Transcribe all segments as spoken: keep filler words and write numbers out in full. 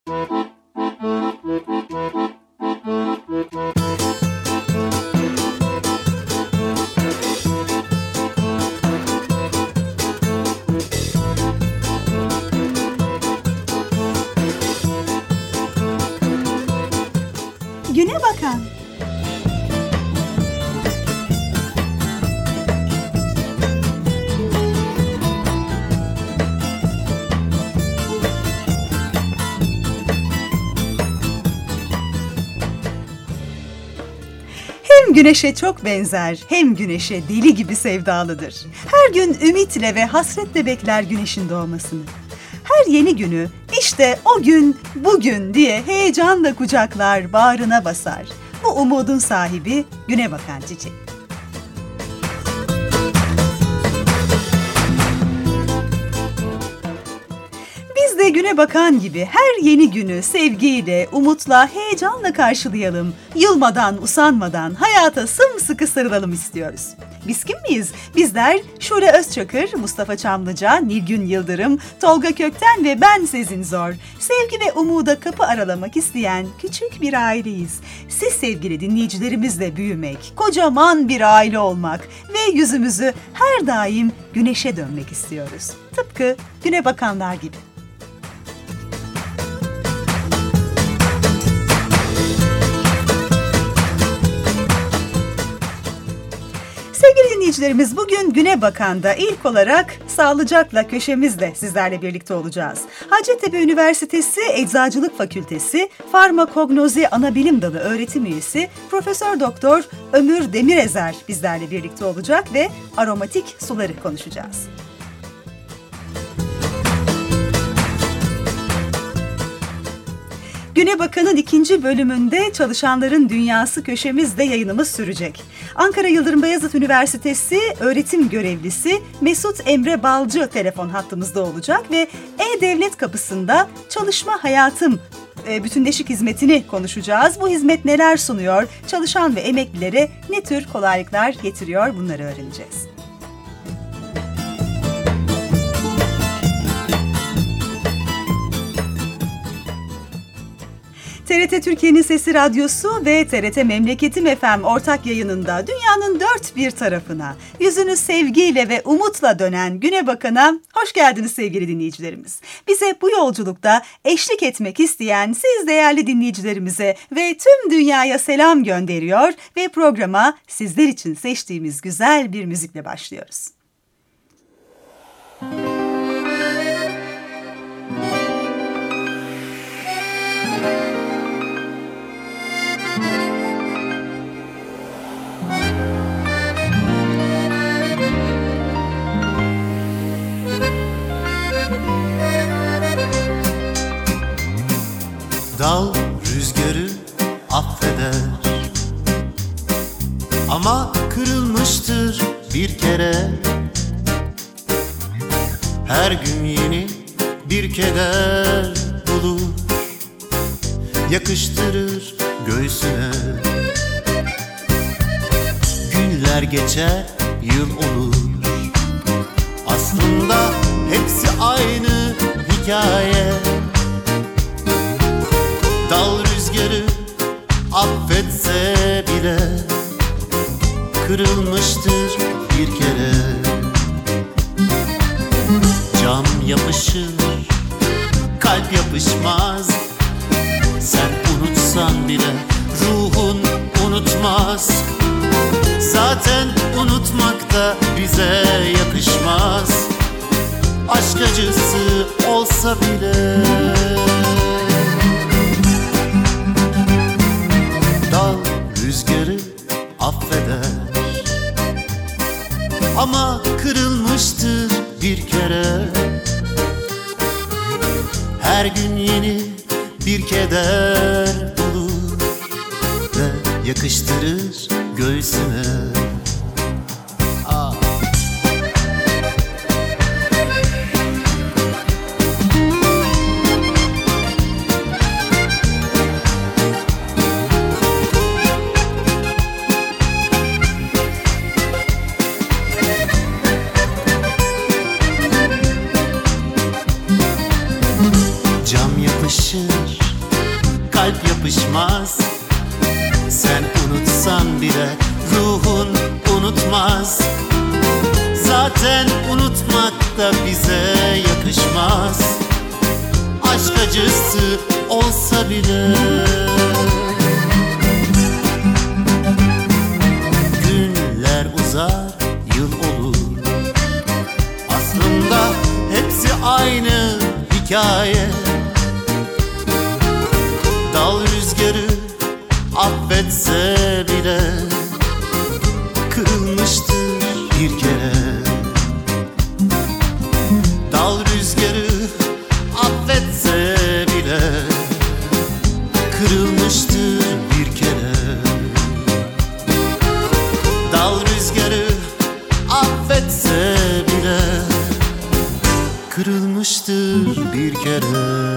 Güne bakan. Hem güneşe çok benzer, hem güneşe deli gibi sevdalıdır. Her gün ümitle ve hasretle bekler güneşin doğmasını. Her yeni günü işte o gün, bugün diye heyecanla kucaklar, bağrına basar. Bu umudun sahibi güne bakan çiçek. Biz de güne bakan gibi her yeni günü sevgiyle, umutla, heyecanla karşılayalım. Yılmadan, usanmadan hayata sımsıkı sarılalım istiyoruz. Biz kim miyiz? Bizler Şule Özçakır, Mustafa Çamlıca, Nilgün Yıldırım, Tolga Kökten ve ben Sezin Zor. Sevgi ve umuda kapı aralamak isteyen küçük bir aileyiz. Siz sevgili dinleyicilerimizle büyümek, kocaman bir aile olmak ve yüzümüzü her daim güneşe dönmek istiyoruz. Tıpkı güne bakanlar gibi. Sevgili dinleyicilerimiz, bugün Güne Bakan'da ilk olarak Sağlıcakla köşemizle sizlerle birlikte olacağız. Hacettepe Üniversitesi Eczacılık Fakültesi Farmakognozi Anabilim Dalı öğretim üyesi Profesör Doktor Ömür Demirezer bizlerle birlikte olacak ve aromatik suları konuşacağız. Güne Bakan'ın ikinci bölümünde Çalışanların Dünyası köşemizde yayınımız sürecek. Ankara Yıldırım Beyazıt Üniversitesi öğretim görevlisi Mesut Emre Balcı telefon hattımızda olacak ve E-Devlet Kapısı'nda Çalışma Hayatım bütünleşik hizmetini konuşacağız. Bu hizmet neler sunuyor, çalışan ve emeklilere ne tür kolaylıklar getiriyor, bunları öğreneceğiz. T R T Türkiye'nin Sesi Radyosu ve T R T Memleketim F M ortak yayınında dünyanın dört bir tarafına, yüzünü sevgiyle ve umutla dönen Güne Bakan'a hoş geldiniz sevgili dinleyicilerimiz. Bize bu yolculukta eşlik etmek isteyen siz değerli dinleyicilerimize ve tüm dünyaya selam gönderiyor ve programa sizler için seçtiğimiz güzel bir müzikle başlıyoruz. Dal rüzgarı affeder ama kırılmıştır bir kere. Her gün yeni bir keder bulur, yakıştırır göğsüne. Günler geçer, yıl olur, aslında hepsi aynı hikaye. Dal rüzgarı affetse bile kırılmıştır bir kere. Cam yapışır, kalp yapışmaz. Sen unutsan bile ruhun unutmaz. Zaten unutmak da bize yakışmaz. Aşk acısı olsa bile. Dal rüzgarı affeder ama kırılmıştır bir kere. Her gün yeni bir keder bulur ve yakıştırır göğsüne. Ah. Cam yapışır, alışır, kalp yapışmaz. Sen unutsan bile ruhun unutmaz. Zaten unutmak da bize yakışmaz. Aşk acısı olsa bile. Günler uzar, yıl olur. Aslında hepsi aynı hikaye. Dal rüzgarı affetse bile kırılmıştır bir kere. Dal rüzgarı affetse bile kırılmıştır bir kere. Dal rüzgarı affetse bile kırılmıştır bir kere.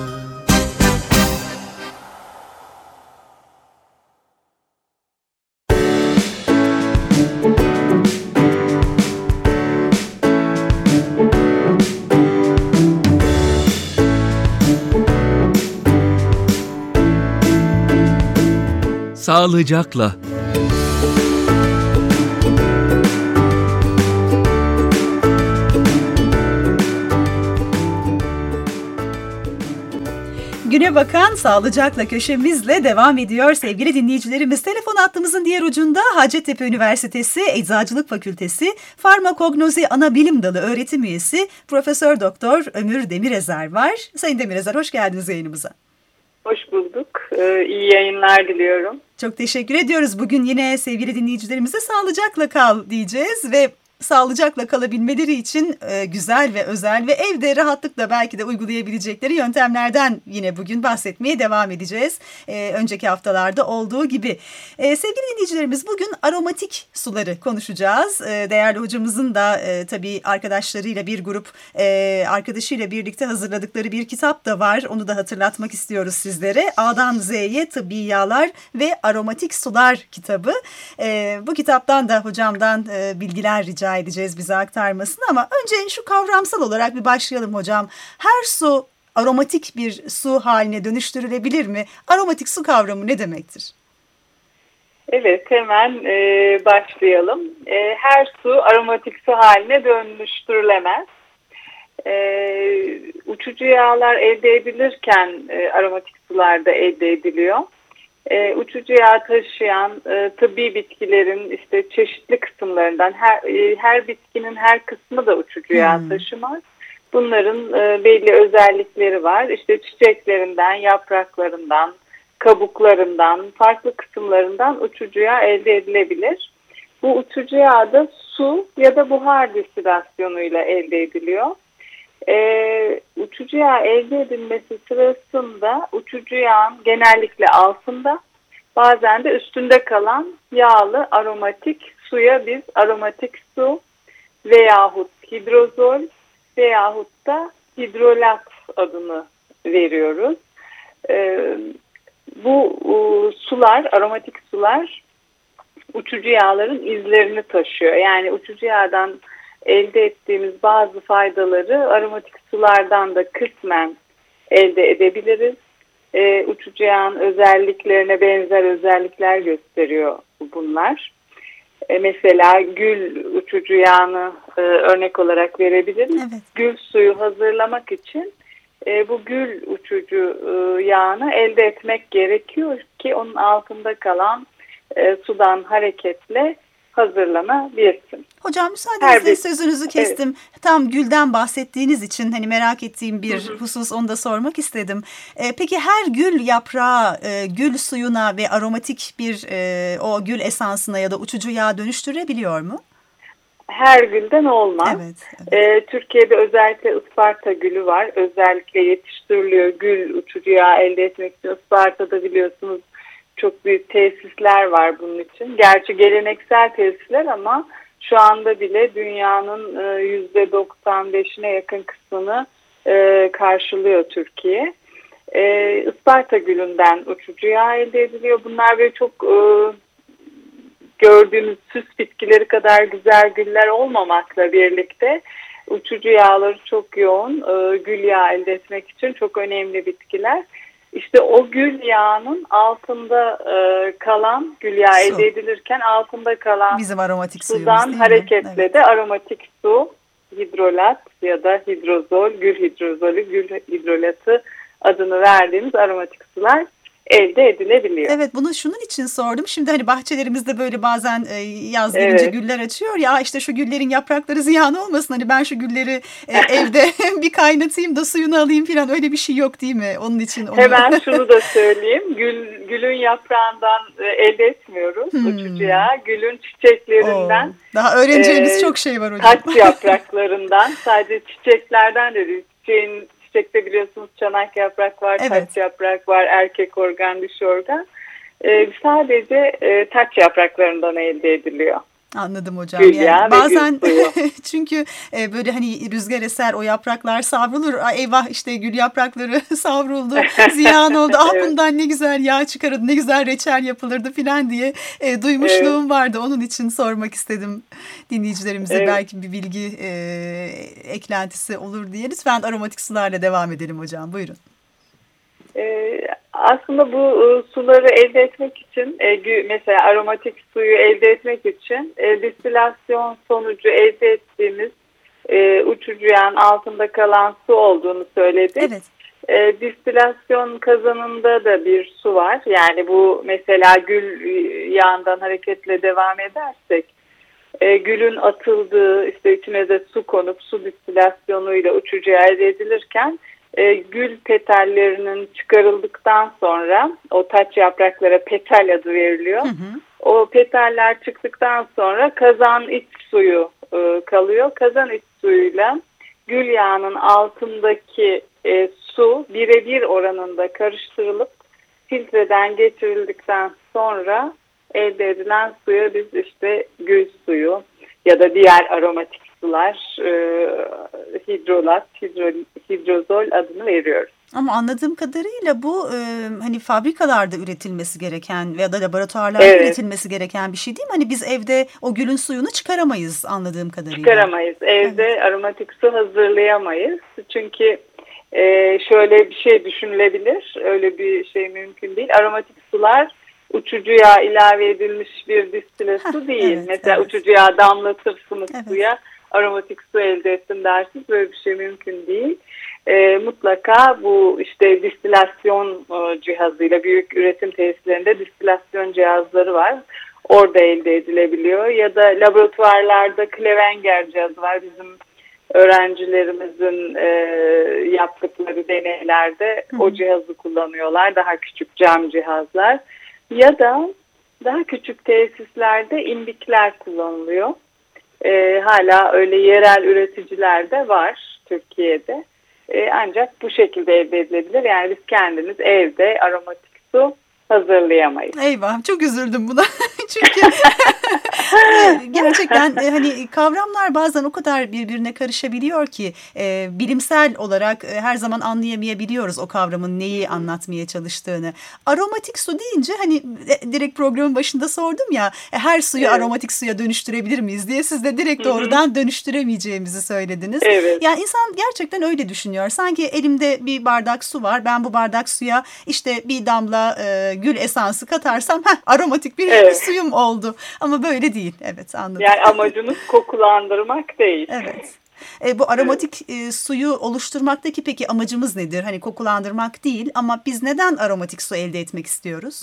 Sağlıcakla. Güne bakan sağlıcakla köşemizle devam ediyor sevgili dinleyicilerimiz. Telefon hattımızın diğer ucunda Hacettepe Üniversitesi Eczacılık Fakültesi Farmakognozi Anabilim Dalı öğretim üyesi Profesör Doktor Ömür Demirezer var. Sayın Demirezer, hoş geldiniz yayınımıza. Hoş bulduk. Ee, iyi yayınlar diliyorum. Çok teşekkür ediyoruz. Bugün yine sevgili dinleyicilerimize sağlıcakla kal diyeceğiz ve sağlıcakla kalabilmeleri için e, güzel ve özel ve evde rahatlıkla belki de uygulayabilecekleri yöntemlerden yine bugün bahsetmeye devam edeceğiz. E, önceki haftalarda olduğu gibi. E, sevgili dinleyicilerimiz, bugün aromatik suları konuşacağız. E, değerli hocamızın da e, tabii arkadaşlarıyla bir grup e, arkadaşıyla birlikte hazırladıkları bir kitap da var. Onu da hatırlatmak istiyoruz sizlere. A'dan Z'ye Tıbbi Yağlar ve Aromatik Sular kitabı. E, bu kitaptan da hocamdan e, bilgiler rica edeceğiz bize aktarmasını, ama önce şu kavramsal olarak bir başlayalım hocam. Her su aromatik bir su haline dönüştürülebilir mi? Aromatik su kavramı ne demektir? Evet, hemen e, başlayalım. E, her su aromatik su haline dönüştürülemez. E, uçucu yağlar elde edilirken e, aromatik sular da elde ediliyor. E, uçucu yağ taşıyan e, tıbbi bitkilerin işte çeşitli kısımlarından her e, her bitkinin her kısmı da uçucu yağ hmm. taşımaz. Bunların e, belli özellikleri var. İşte çiçeklerinden, yapraklarından, kabuklarından, farklı kısımlarından uçucu yağ elde edilebilir. Bu uçucu yağ da su ya da buhar destilasyonuyla elde ediliyor. Ee, uçucu yağ elde edilmesi sırasında uçucu yağın genellikle altında, bazen de üstünde kalan yağlı aromatik suya biz aromatik su veyahut hidrozol veyahut da hidrolat adını veriyoruz. Ee, bu o, sular, aromatik sular uçucu yağların izlerini taşıyor. Yani uçucu yağdan elde ettiğimiz bazı faydaları aromatik sulardan da kısmen elde edebiliriz. Ee, uçucu yağın özelliklerine benzer özellikler gösteriyor bunlar. Ee, mesela gül uçucu yağını e, örnek olarak verebiliriz. Evet. Gül suyu hazırlamak için e, bu gül uçucu e, yağını elde etmek gerekiyor ki onun altında kalan e, sudan hareketle hazırlanabilsin. Hocam müsaadenizle bir, sözünüzü kestim. Evet. Tam gülden bahsettiğiniz için hani merak ettiğim bir hı hı. husus, onu da sormak istedim. Ee, peki her gül yaprağı e, gül suyuna ve aromatik bir e, o gül esansına ya da uçucu yağ dönüştürebiliyor mu? Her gülden olmaz. Evet, evet. Ee, Türkiye'de özellikle Isparta gülü var. Özellikle yetiştiriliyor. Gül uçucu yağ elde etmek için Isparta'da biliyorsunuz çok büyük tesisler var bunun için. Gerçi geleneksel tesisler ama şu anda bile dünyanın yüzde doksan beşine yakın kısmını karşılıyor Türkiye. Isparta gülünden uçucu yağ elde ediliyor. Bunlar böyle çok gördüğümüz süs bitkileri kadar güzel güller olmamakla birlikte uçucu yağları çok yoğun. E, gül yağı elde etmek için çok önemli bitkiler. İşte o gül yağının altında e, kalan, gül yağı Su. elde edilirken altında kalan Bizim aromatik suyumuz sudan değil mi? hareketle Evet. de aromatik su, hidrolat ya da hidrozol, gül hidrozolü, gül hidrolatı adını verdiğimiz aromatik sular elde edilebiliyor. Evet, bunu şunun için sordum. Şimdi hani bahçelerimizde böyle bazen e, yaz gelince Evet. güller açıyor ya, işte şu güllerin yaprakları ziyan olmasın, hani ben şu gülleri e, evde bir kaynatayım da suyunu alayım falan, öyle bir şey yok değil mi? Onun için onu... Hemen şunu da söyleyeyim. Gül, gülün yaprağından e, elde etmiyoruz Hmm. uçucu yağı. Gülün çiçeklerinden, Oo, daha öğreneceğimiz e, çok şey var hocam. taç yapraklarından, sadece çiçeklerden de değil. Çiçeğin, çiçekte biliyorsunuz çanak yaprak var, Evet. taç yaprak var, erkek organ, dişi organ. E, sadece e, taç yapraklarından elde ediliyor. Anladım hocam. Gül yağı Yani ve bazen gül suyu. çünkü e, böyle hani rüzgar eser, o yapraklar savrulur. Ay, eyvah işte gül yaprakları savruldu, ziyan oldu. Ah, Evet. bundan ne güzel yağ çıkarırdı, ne güzel reçel yapılırdı filan diye e, duymuşluğum Evet. vardı. Onun için sormak istedim dinleyicilerimize, Evet. belki bir bilgi e, eklentisi olur diye. Lütfen aromatik sularla devam edelim hocam. Buyurun. Ee, aslında bu e, suları elde etmek için e, gü- mesela aromatik suyu elde etmek için e, distilasyon sonucu elde ettiğimiz e, uçucu yağın altında kalan su olduğunu söyledik. Evet. E, distilasyon kazanında da bir su var. Yani bu mesela gül yağından hareketle devam edersek e, gülün atıldığı, işte içine de su konup su distilasyonuyla uçucu yağ elde edilirken E, gül petallerinin çıkarıldıktan sonra o taç yapraklara petal adı veriliyor. Hı hı. O petaller çıktıktan sonra kazan iç suyu e, kalıyor. Kazan iç suyuyla gül yağının altındaki e, su birebir oranında karıştırılıp filtreden geçirildikten sonra elde edilen suya biz işte gül suyu ya da diğer aromatik sular, e, hidrolat, hidro, hidrozol adını veriyoruz. Ama anladığım kadarıyla bu e, hani fabrikalarda üretilmesi gereken veya da laboratuvarlarda Evet. üretilmesi gereken bir şey değil mi? Hani biz evde o gülün suyunu çıkaramayız anladığım kadarıyla. Çıkaramayız. Evde Evet. aromatik su hazırlayamayız. Çünkü e, şöyle bir şey düşünülebilir. Öyle bir şey mümkün değil. Aromatik sular uçucu yağ ilave edilmiş bir distile Heh, su değil. evet, Mesela evet. uçucu yağ damlatırsınız Evet. suya, aromatik su elde ettim dersiniz. Böyle bir şey mümkün değil. E, mutlaka bu işte distilasyon e, cihazıyla, büyük üretim tesislerinde distilasyon cihazları var. Orada elde edilebiliyor. Ya da laboratuvarlarda Klevenger cihazı var. Bizim öğrencilerimizin e, yaptıkları deneylerde Hı hı. o cihazı kullanıyorlar. Daha küçük cam cihazlar. Ya da daha küçük tesislerde imbikler kullanılıyor. E, hala öyle yerel üreticiler de var Türkiye'de. E, ancak bu şekilde elde edilebilir. Yani biz kendimiz evde aromatik su hazırlayamayız. Eyvah, çok üzüldüm buna. Çünkü gerçekten e, hani kavramlar bazen o kadar birbirine karışabiliyor ki e, bilimsel olarak e, her zaman anlayamayabiliyoruz o kavramın neyi anlatmaya çalıştığını. Aromatik su deyince hani e, direkt programın başında sordum ya, e, her suyu Evet. aromatik suya dönüştürebilir miyiz diye, siz de direkt Hı hı. doğrudan dönüştüremeyeceğimizi söylediniz. Evet. Yani insan gerçekten öyle düşünüyor. Sanki elimde bir bardak su var. Ben bu bardak suya işte bir damla e, gül esansı katarsam heh, aromatik bir Evet. suyum oldu. Ama böyle değil. Evet, anladım. Yani amacımız kokulandırmak değil. Evet. E, bu aromatik e, suyu oluşturmaktaki peki amacımız nedir? Hani kokulandırmak değil ama biz neden aromatik su elde etmek istiyoruz?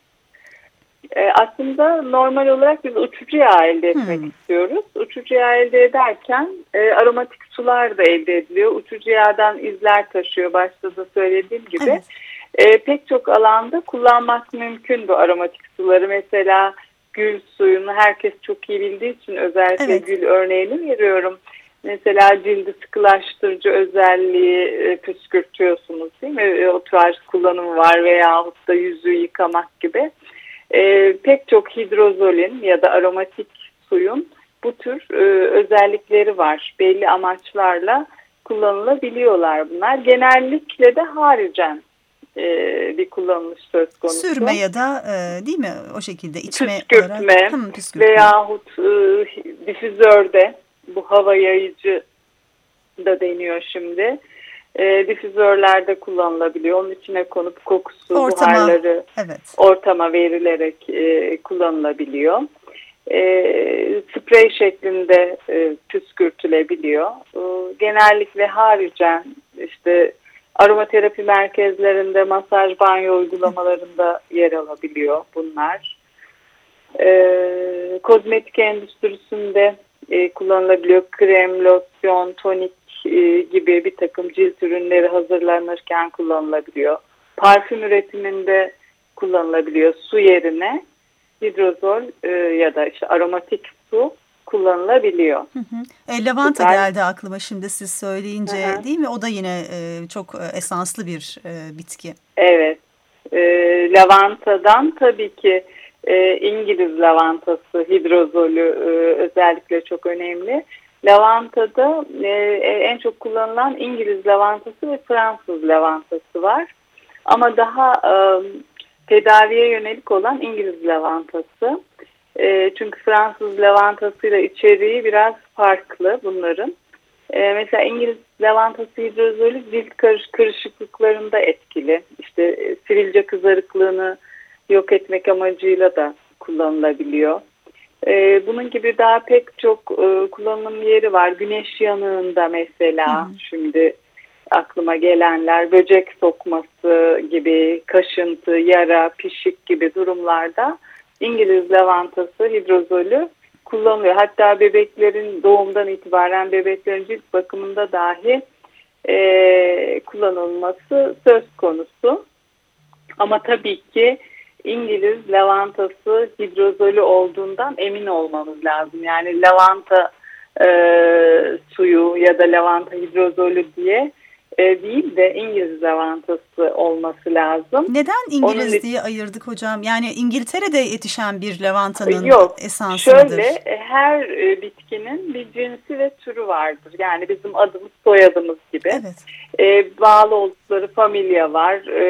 E, aslında normal olarak biz uçucu yağ elde etmek Hmm. istiyoruz. Uçucu yağ elde ederken e, aromatik sular da elde ediliyor. Uçucu yağdan izler taşıyor, başta da söylediğim gibi. Evet. E, pek çok alanda kullanmak mümkün bu aromatik suları. Mesela gül suyunu herkes çok iyi bildiği için özellikle Evet. gül örneğini veriyorum. Mesela cildi sıkılaştırıcı özelliği e, püskürtüyorsunuz değil mi? E, o tarz kullanımı var veyahut da yüzü yıkamak gibi. E, pek çok hidrozolin ya da aromatik suyun bu tür e, özellikleri var. Belli amaçlarla kullanılabiliyorlar bunlar. Genellikle de haricen e, bir kullanılış söz konusu. Sürme ya da e, değil mi o şekilde içme Püskürtme, olarak. Hı, püskürtme. veyahut e, difüzörde bu hava yayıcı da deniyor şimdi. E, difüzörlerde kullanılabiliyor. Onun içine konup kokusu, ortama, buharları evet. ortama verilerek e, kullanılabiliyor. E, sprey şeklinde e, püskürtülebiliyor. E, genellikle haricen işte aromaterapi merkezlerinde, masaj, banyo uygulamalarında yer alabiliyor bunlar. E, kozmetik endüstrisinde e, kullanılabiliyor. Krem, losyon, tonik e, gibi bir takım cilt ürünleri hazırlanırken kullanılabiliyor. Parfüm üretiminde kullanılabiliyor. Su yerine hidrozol e, ya da işte aromatik su kullanılabiliyor. Hı hı. E, lavanta Süper. geldi aklıma şimdi siz söyleyince, hı hı. Değil mi? O da yine e, çok e, esanslı bir e, bitki. Evet. E, lavantadan tabii ki e, İngiliz lavantası, hidrozolü e, özellikle çok önemli. Lavantada e, en çok kullanılan İngiliz lavantası ve Fransız lavantası var. Ama daha e, tedaviye yönelik olan İngiliz lavantası. E, çünkü Fransız lavantasıyla içeriği biraz farklı bunların. E, mesela İngiliz lavantası hidrozolü cilt karış, kırışıklıklarında etkili. İşte e, sivilce kızarıklığını yok etmek amacıyla da kullanılabiliyor. E, bunun gibi daha pek çok e, kullanım yeri var. Güneş yanığında mesela hmm. şimdi aklıma gelenler, böcek sokması gibi, kaşıntı, yara, pişik gibi durumlarda İngiliz lavantası hidrozolü kullanılıyor. Hatta bebeklerin doğumdan itibaren bebeklerin cilt bakımında dahi e, kullanılması söz konusu. Ama tabii ki İngiliz lavantası hidrozolü olduğundan emin olmamız lazım. Yani lavanta e, suyu ya da lavanta hidrozolü diye e, değil de İngiliz lavantası olması lazım. Neden İngiliz Onun diye ayırdık hocam? Yani İngiltere'de yetişen bir lavantanın Yok, esansı mıdır? Şöyle her e, bitkinin bir cinsi ve türü vardır. Yani bizim adımız soyadımız gibi. Evet. E, bağlı oldukları familya var. E,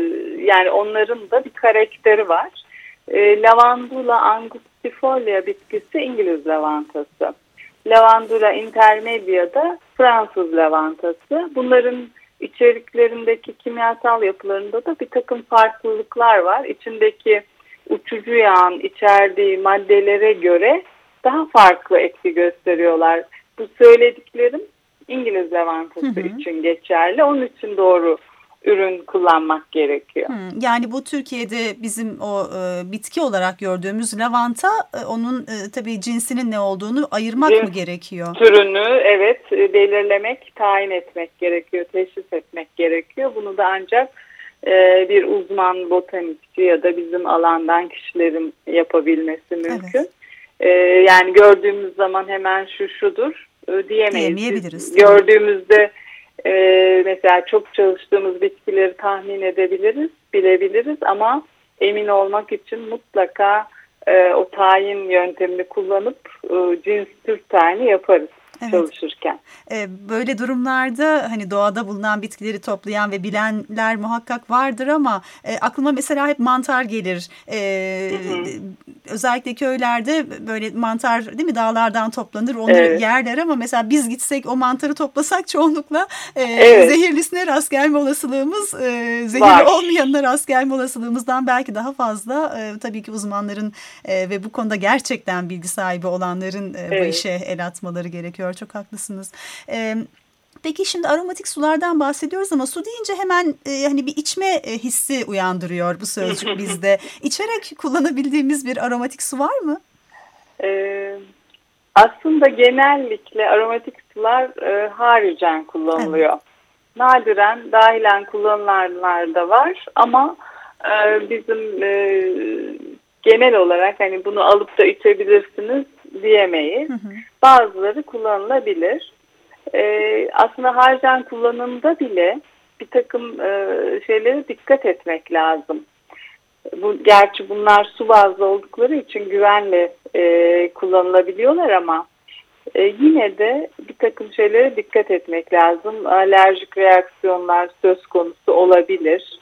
yani onların da bir karakteri var. E, Lavandula angustifolia bitkisi İngiliz lavantası. Lavandula intermedia da Fransız lavantası. Bunların içeriklerindeki kimyasal yapılarında da bir takım farklılıklar var. İçindeki uçucu yağın içerdiği maddelere göre daha farklı etki gösteriyorlar. Bu söylediklerim İngiliz lavantası hı hı. için geçerli. Onun için doğru ürün kullanmak gerekiyor. Hmm, yani bu Türkiye'de bizim o e, bitki olarak gördüğümüz lavanta e, onun e, tabii cinsinin ne olduğunu ayırmak Cins, mı gerekiyor? Türünü evet belirlemek, tayin etmek gerekiyor, teşhis etmek gerekiyor. Bunu da ancak e, bir uzman botanikçi ya da bizim alandan kişilerin yapabilmesi mümkün. Evet. E, yani gördüğümüz zaman hemen şu şudur e, diyemeyiz. Diyemeyebiliriz. Gördüğümüzde Ee, mesela çok çalıştığımız bitkileri tahmin edebiliriz, bilebiliriz ama emin olmak için mutlaka e, o tayin yöntemini kullanıp e, cins tür tayini yaparız. Evet. Çalışırken. Ee, böyle durumlarda hani doğada bulunan bitkileri toplayan ve bilenler muhakkak vardır ama e, aklıma mesela hep mantar gelir. Ee, hı hı. Özellikle köylerde böyle mantar değil mi dağlardan toplanır, onu evet. yerler ama mesela biz gitsek o mantarı toplasak çoğunlukla e, evet. zehirlisine rast gelme olasılığımız e, zehirli Var. olmayanına rast gelme olasılığımızdan belki daha fazla. E, tabii ki uzmanların e, ve bu konuda gerçekten bilgi sahibi olanların e, evet. bu işe el atmaları gerekiyor. Çok haklısınız. Ee, peki şimdi aromatik sulardan bahsediyoruz ama su deyince hemen e, hani bir içme e, hissi uyandırıyor bu sözcük bizde. İçerek kullanabildiğimiz bir aromatik su var mı? Ee, aslında genellikle aromatik sular e, haricen kullanılıyor. Evet. Nadiren dahilen kullanılanlar da var ama e, bizim e, genel olarak hani bunu alıp da içebilirsiniz diyemeyiz. Hı hı. Bazıları kullanılabilir. Ee, aslında harcan kullanımda bile bir takım e, şeylere dikkat etmek lazım. Bu, gerçi bunlar su bazlı oldukları için güvenle e, kullanılabiliyorlar ama e, yine de bir takım şeylere dikkat etmek lazım. Alerjik reaksiyonlar söz konusu olabilir.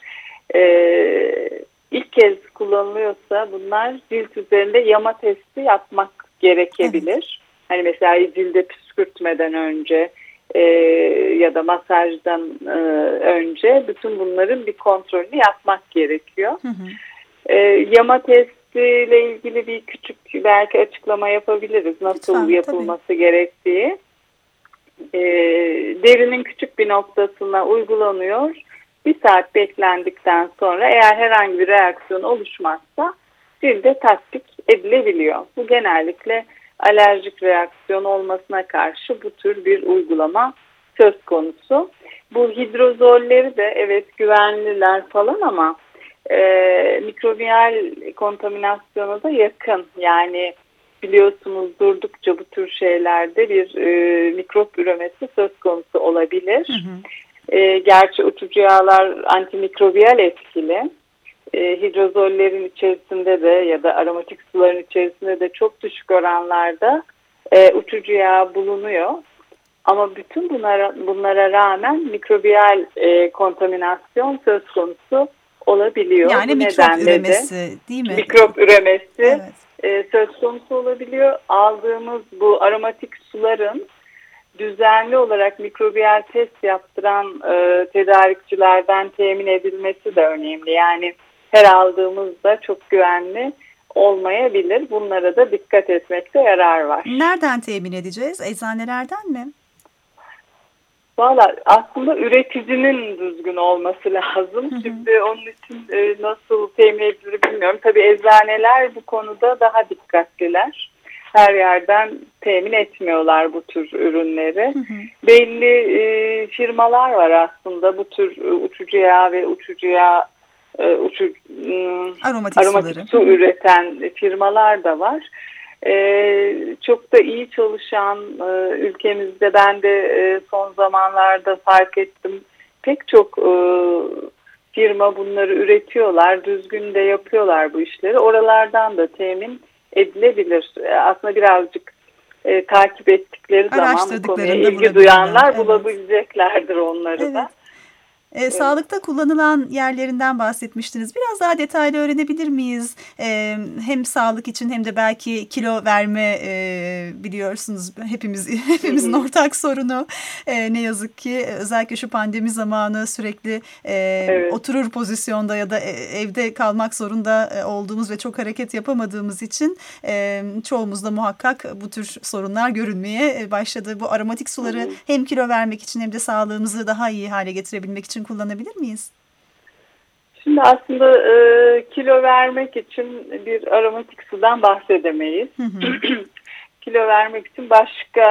E, ilk kez kullanılıyorsa bunlar cilt üzerinde yama testi yapmak gerekebilir. Evet. Hani mesela cilde püskürtmeden önce e, ya da masajdan e, önce bütün bunların bir kontrolünü yapmak gerekiyor. Hı hı. E, yama testiyle ilgili bir küçük belki açıklama yapabiliriz. Nasıl Lütfen, yapılması tabii. gerektiği. E, derinin küçük bir noktasına uygulanıyor. Bir saat beklendikten sonra eğer herhangi bir reaksiyon oluşmazsa cilde tatbik edilebiliyor. Bu genellikle alerjik reaksiyon olmasına karşı bu tür bir uygulama söz konusu. Bu hidrozolleri de evet güvenliler falan ama e, mikrobiyal kontaminasyona da yakın. Yani biliyorsunuz durdukça bu tür şeylerde bir e, mikrop üremesi söz konusu olabilir. Hı hı. E, gerçi uçucu yağlar antimikrobiyal etkili. E, hidrozollerin içerisinde de ya da aromatik suların içerisinde de çok düşük oranlarda e, uçucu yağ bulunuyor. Ama bütün bunlara, bunlara rağmen mikrobiyal e, kontaminasyon söz konusu olabiliyor. Yani Bu mikrop üremesi değil mi? Mikrop üremesi evet. e, söz konusu olabiliyor. Aldığımız bu aromatik suların düzenli olarak mikrobiyal test yaptıran e, tedarikçilerden temin edilmesi de önemli. Yani her aldığımızda çok güvenli olmayabilir. Bunlara da dikkat etmekte yarar var. Nereden temin edeceğiz? Eczanelerden mi? Valla aslında üreticinin düzgün olması lazım. Hı hı. Şimdi onun için e, nasıl temin edilir bilmiyorum. Tabii eczaneler bu konuda daha dikkatliler. Her yerden temin etmiyorlar bu tür ürünleri. Hı hı. Belli e, firmalar var aslında bu tür e, uçucu yağ ve uçucu yağ e, uçu, e, aromatik, aromatik su üreten firmalar da var. Ee, çok da iyi çalışan e, ülkemizde ben de e, son zamanlarda fark ettim. Pek çok e, firma bunları üretiyorlar, düzgün de yapıyorlar bu işleri. Oralardan da temin edilebilir. E, aslında birazcık e, takip ettikleri zaman bu konuya ilgi duyanlar evet. bulabileceklerdir onları evet. da. E, evet. Sağlıkta kullanılan yerlerinden bahsetmiştiniz. Biraz daha detaylı öğrenebilir miyiz? E, hem sağlık için hem de belki kilo verme e, biliyorsunuz hepimiz hepimizin hı hı. ortak sorunu. E, ne yazık ki özellikle şu pandemi zamanı sürekli e, evet. oturur pozisyonda ya da evde kalmak zorunda olduğumuz ve çok hareket yapamadığımız için e, çoğumuzda muhakkak bu tür sorunlar görünmeye başladı. Bu aromatik suları hı hı. hem kilo vermek için hem de sağlığımızı daha iyi hale getirebilmek için kullanabilir miyiz? Şimdi aslında e, kilo vermek için bir aromatik sudan bahsedemeyiz. Hı hı. Kilo vermek için başka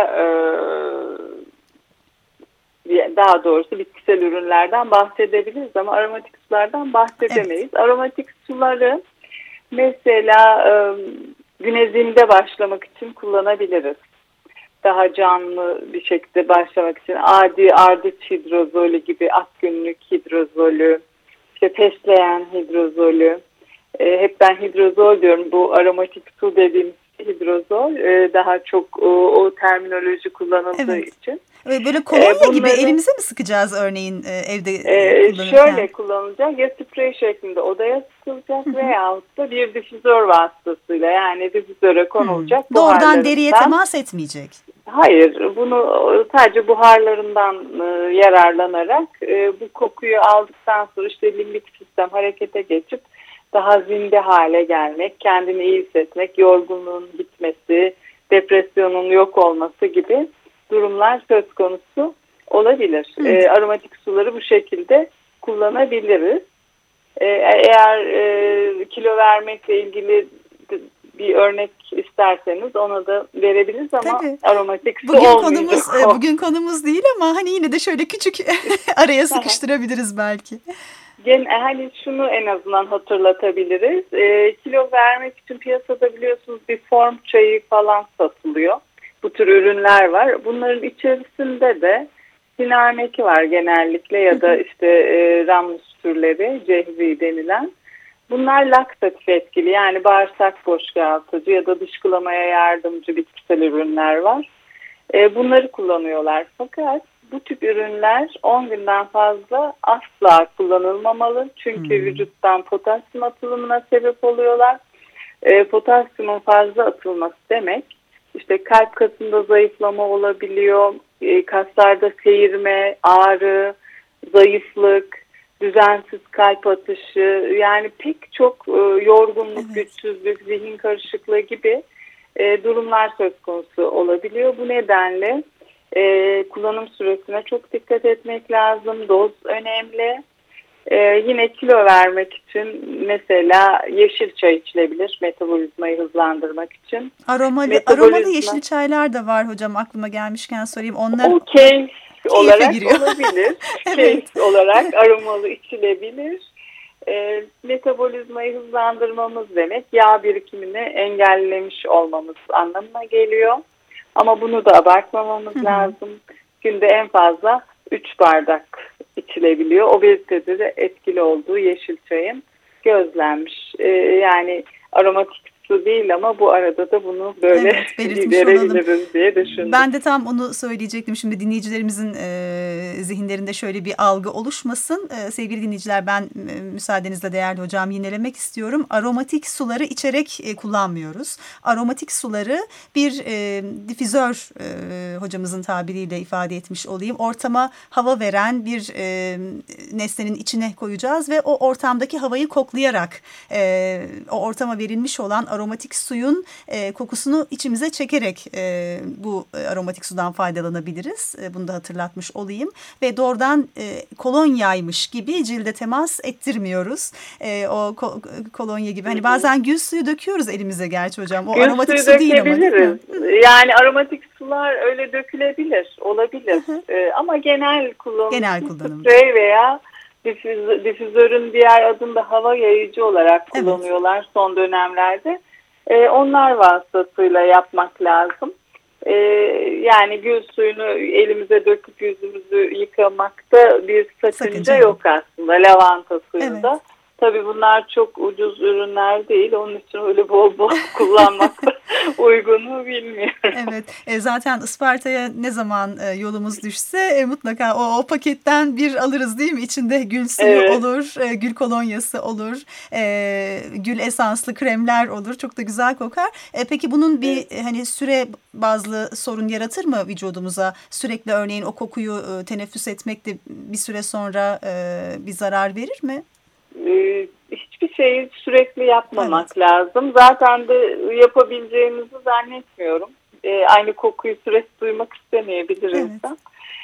e, daha doğrusu bitkisel ürünlerden bahsedebiliriz ama aromatik sulardan bahsedemeyiz. Evet. Aromatik suları mesela e, günezinde başlamak için kullanabiliriz. Daha canlı bir şekilde başlamak için adi ardıç hidrozolü gibi akgünlük hidrozolü, işte fesleğen hidrozolü, e, hep ben hidrozol diyorum bu aromatik su dediğimiz hidrozol e, daha çok o, o terminoloji kullanıldığı evet. için. Böyle kolonya ee, bunları, gibi elimize mi sıkacağız örneğin evde e, kullanırken? Şöyle kullanılacak ya sprey şeklinde odaya sıkılacak veyahut da bir difüzör vasıtasıyla yani difüzöre konulacak. Hı. Doğrudan deriye temas etmeyecek. Hayır, bunu sadece buharlarından e, yararlanarak e, bu kokuyu aldıktan sonra işte limbik sistem harekete geçip daha zinde hale gelmek, kendini iyi hissetmek, yorgunluğun gitmesi, depresyonun yok olması gibi durumlar söz konusu olabilir. E, aromatik suları bu şekilde kullanabiliriz. E, eğer e, kilo vermekle ilgili bir örnek isterseniz ona da verebiliriz ama Tabii. aromatik su bugün olmayacak. Konumuz, bugün konumuz değil ama hani yine de şöyle küçük araya sıkıştırabiliriz belki. Gen, hani şunu en azından hatırlatabiliriz. E, kilo vermek için piyasada biliyorsunuz bir form çayı falan satılıyor. Bu tür ürünler var. Bunların içerisinde de sinarmeki var genellikle ya da işte e, rammus türleri, cehzi denilen. Bunlar laktatif etkili yani bağırsak boşaltıcı ya da dışkılamaya yardımcı bitkisel ürünler var. E, bunları kullanıyorlar. Fakat bu tip ürünler on günden fazla asla kullanılmamalı. Çünkü hmm. vücuttan potasyum atılımına sebep oluyorlar. E, potasyumun fazla atılması demek İşte kalp kasında zayıflama olabiliyor, e, kaslarda seyirme, ağrı, zayıflık, düzensiz kalp atışı, yani pek çok e, yorgunluk, Evet. güçsüzlük, zihin karışıklığı gibi e, durumlar söz konusu olabiliyor. Bu nedenle e, kullanım süresine çok dikkat etmek lazım. Doz önemli. E, yine kilo vermek için mesela yeşil çay içilebilir metabolizmayı hızlandırmak için. Aromalı, Metabolizma- aromalı yeşil çaylar da var hocam, aklıma gelmişken sorayım. Onlar O keyif olarak giriyor. olabilir. Evet. Keyif olarak aromalı içilebilir. E, metabolizmayı hızlandırmamız demek yağ birikimini engellemiş olmamız anlamına geliyor. Ama bunu da abartmamamız Hı hı. lazım. Günde en fazla üç bardak içilebiliyor. Obezitede de etkili olduğu yeşil çayın gözlenmiş. E, yani aromatik su değil ama bu arada da bunu böyle Evet, belirtmiş giderebiliriz diye düşündüm. Ben de tam onu söyleyecektim. Şimdi dinleyicilerimizin e, zihinlerinde şöyle bir algı oluşmasın. E, sevgili dinleyiciler, ben e, müsaadenizle değerli hocam yinelemek istiyorum. Aromatik suları içerek e, kullanmıyoruz. Aromatik suları bir e, difüzör, e, hocamızın tabiriyle ifade etmiş olayım. Ortama hava veren bir e, nesnenin içine koyacağız ve o ortamdaki havayı koklayarak e, o ortama verilmiş olan aromatik suyun e, kokusunu içimize çekerek e, bu e, aromatik sudan faydalanabiliriz. E, bunu da hatırlatmış olayım. Ve doğrudan e, kolonyaymış gibi cilde temas ettirmiyoruz. E, o ko- kolonya gibi. Hani bazen gül suyu döküyoruz elimize gerçi hocam. O Gül aromatik suyu su değil ama, değil mi? dökebiliriz. Yani aromatik sular öyle dökülebilir, olabilir. Ee, ama genel kullanım, Genel kullanım. sprey veya difüz, difüzörün diğer adında hava yayıcı olarak Evet. kullanıyorlar son dönemlerde. Ee, onlar vasıtasıyla yapmak lazım. Ee, yani gül suyunu elimize döküp yüzümüzü yıkamakta bir sakınca, Sakınca yok. yok. aslında. Lavanta suyunda. Evet. Tabii bunlar çok ucuz ürünler değil. Onun için öyle bol bol kullanmak da uygun mu bilmiyorum. Evet, e, zaten Isparta'ya ne zaman e, yolumuz düşse e, mutlaka o, o paketten bir alırız değil mi? İçinde gül suyu Evet. olur, e, gül kolonyası olur, e, gül esanslı kremler olur. Çok da güzel kokar. E, peki bunun bir Evet. e, hani süre bazlı sorun yaratır mı vücudumuza? Sürekli örneğin o kokuyu e, teneffüs etmek de bir süre sonra e, bir zarar verir mi? Ee, hiçbir şeyi sürekli yapmamak lazım. Zaten de yapabileceğimizi zannetmiyorum. Ee, aynı kokuyu sürekli duymak istemeyebilir Evet. insan.